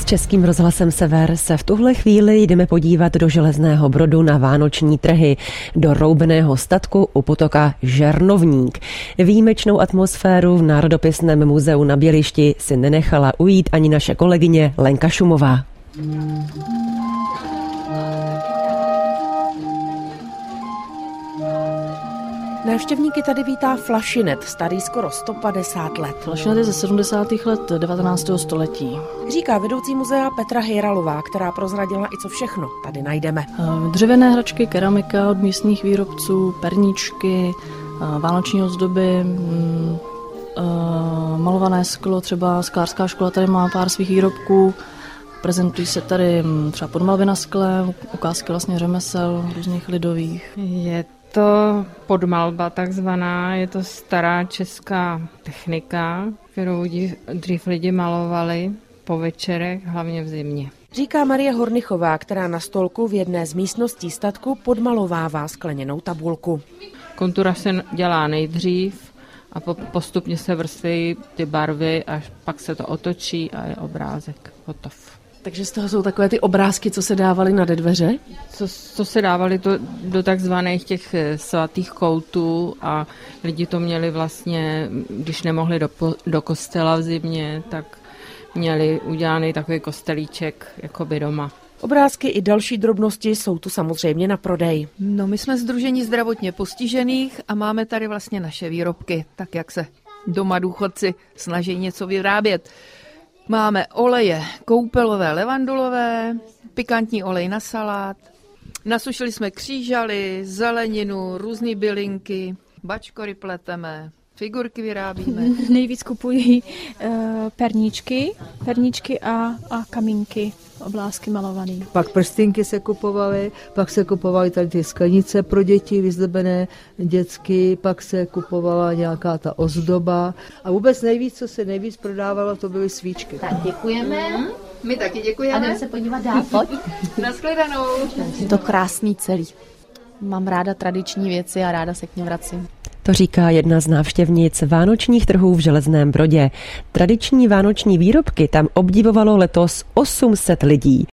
Českým rozhlasem Sever se v tuhle chvíli jdeme podívat do Železného Brodu na vánoční trhy, do roubeného statku u potoka Žernovník. Výjimečnou atmosféru v Národopisném muzeu na Bělišti si nenechala ujít ani naše kolegyně Lenka Šumová. Návštěvníky tady vítá flašinet, starý skoro 150 let. Flašinet je ze 70. let 19. století. Říká vedoucí muzea Petra Hejralová, která prozradila i co všechno tady najdeme. Dřevěné hračky, keramika od místních výrobců, perníčky, vánoční ozdoby, malované sklo, třeba sklářská škola tady má pár svých výrobků. Prezentují se tady třeba podmalby na skle, ukázky vlastně řemesel různých lidových. Je to podmalba takzvaná, je to stará česká technika, kterou dřív lidi malovali po večerech, hlavně v zimě. Říká Marie Hornichová, která na stolku v jedné z místností statku podmalovává skleněnou tabulku. Kontura se dělá nejdřív a postupně se vrství ty barvy a pak se to otočí a je obrázek hotov. Takže z toho jsou takové ty obrázky, co se dávaly na dveře? Co se dávaly do takzvaných těch svatých koutů a lidi to měli vlastně, když nemohli do kostela v zimě, tak měli udělaný takový kostelíček jakoby doma. Obrázky i další drobnosti jsou tu samozřejmě na prodej. No, my jsme Sdružení zdravotně postižených a máme tady vlastně naše výrobky, tak jak se doma důchodci snaží něco vyrábět. Máme oleje koupelové, levandulové, pikantní olej na salát. Nasušili jsme křížaly, zeleninu, různé bylinky, bačkory pleteme, figurky vyrábíme. Nejvíc kupují perníčky a kamínky, oblásky malované. Pak prstínky se kupovaly, pak se kupovaly tady ty sklenice pro děti, vyzdobené dětsky, pak se kupovala nějaká ta ozdoba. A vůbec nejvíc, co se nejvíc prodávalo, to byly svíčky. Tak děkujeme. My taky děkujeme. A jdeme se podívat dál, pojď. Nashledanou. Je to krásný celý. Mám ráda tradiční věci a ráda se k nim vracím. To říká jedna z návštěvnic vánočních trhů v Železném Brodě. Tradiční vánoční výrobky tam obdivovalo letos 800 lidí.